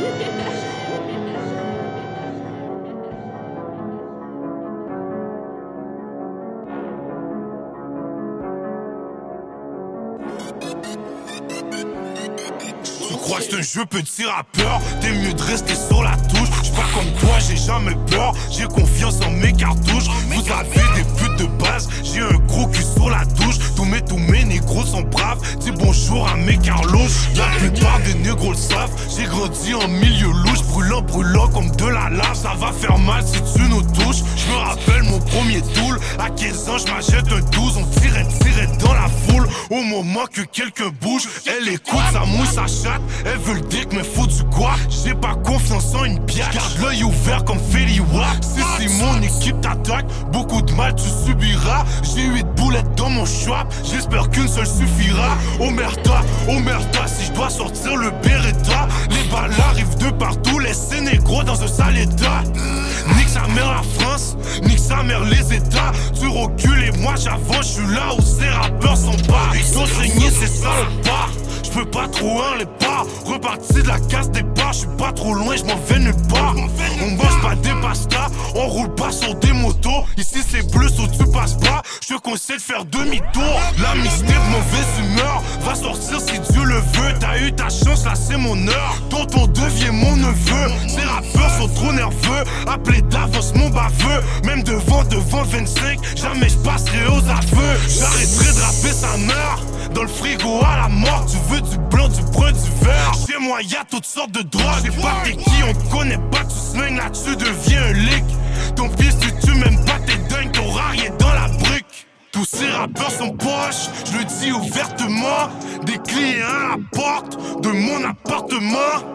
Tu crois que c'est un jeu petit rappeur? T'es mieux de rester sur la touche. J'suis pas comme toi, j'ai jamais peur. J'ai confiance en mes cartouches. Vous avez des putes de base. J'ai un gros cul sur la douche. Tous mes négros sont braves. Dis bonjour à mes carlouches. La plupart des négros le savent. J'ai grandi en milieu louche. Brûlant comme de la lave. Ça va faire mal si tu nous touches. J'me rappelle mon premier tool. À 15 ans, j'm'achète un 12. On tirait dans la foule. Au moment que quelqu'un bouge, elle écoute, ça mouille, ça chatte. Elle veut le dick mais faut du quoi? J'ai pas confiance en une biatch. Garde l'œil ouvert comme Feliwa. Si mon équipe t'attaque, beaucoup de mal tu subiras. J'ai 8 boulettes dans mon shop. J'espère qu'une seule suffira. Omerta, si je dois sortir le Beretta. Les balles arrivent de partout. Laissez négro dans un sale état. Nique sa mère la France, nique sa mère les états. Tu recules et moi j'avance. J'suis là où ces rappeurs sont pas. Ils ont saigné ces salopards. J'peux pas trop les pas. Reparti de la casse des pas. J'suis pas trop loin, j'm'en vais nulle part. On mange pas des pastas, on roule pas sur des motos. Ici c'est bleu, sauf tu passes pas. J'te conseille de faire demi-tour. La mystère, mauvaise humeur va sortir si Dieu le veut. T'as eu ta chance, là c'est mon heure. Tonton devient mon neveu. Ces rappeurs sont trop nerveux. Appelez d'avance mon baveux. Même devant 25, jamais j'passerai aux aveux. J'arrêterai de rapper sa mère. Dans le frigo à la mort, tu veux du blanc, du brun, du vert. Chez moi y'a toutes sortes de drogues. J'ai pas t'es qui, on te connaît pas, tu swing là-dessus, deviens un lick. Ton fils tu tues même pas, t'es dingue, t'auras rien dans la brique. Tous ces rappeurs sont poches, je le dis ouvertement. Des clients à la porte de mon appartement.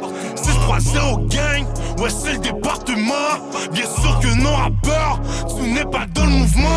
630 gang, ouais c'est le département. Bien sûr que non rappeur, tu n'es pas dans le mouvement.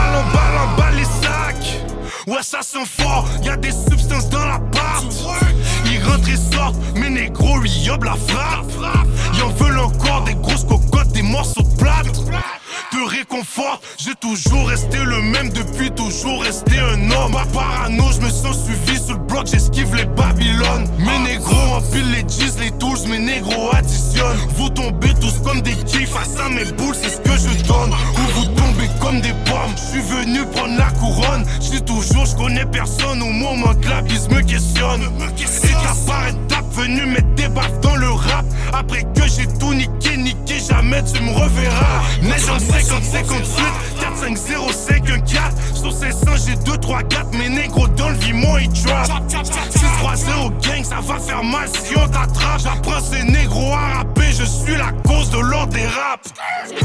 En balle les sacs. Ouais ça sent fort, y'a des substances dans l'appart. Ils rentrent et sortent, mes négros lui yobent la frappe. Y'en veulent encore des grosses cocottes, des morceaux de plate. Te réconforte, j'ai toujours resté le même depuis toujours resté un homme. Pas parano, je me sens suivi sur le bloc, j'esquive les Babylones. Mes négros empilent les G's, les tools, mes négros additionnent. Vous tombez tous comme des kills, face à mes boules, c'est ce que je donne. Ou vous tombez comme des pommes, je suis venu prendre la couronne. J'dis toujours, je connais personne, au moment que la bise me questionne. Et qu'à part étape, venu mettre des baffes dans le rap. Après que j'ai tout niqué, jamais tu me reverras. Neige en 50, 58, 4, 5, 0, 5, 1, 4. Sur 500, j'ai 2, 3, 4. Mes négros dans le viment, ils drop. 6, 3, 0, gang, ça va faire mal si on t'attrape. J'apprends ces négros à rapper, je suis la cause de l'ordre des raps.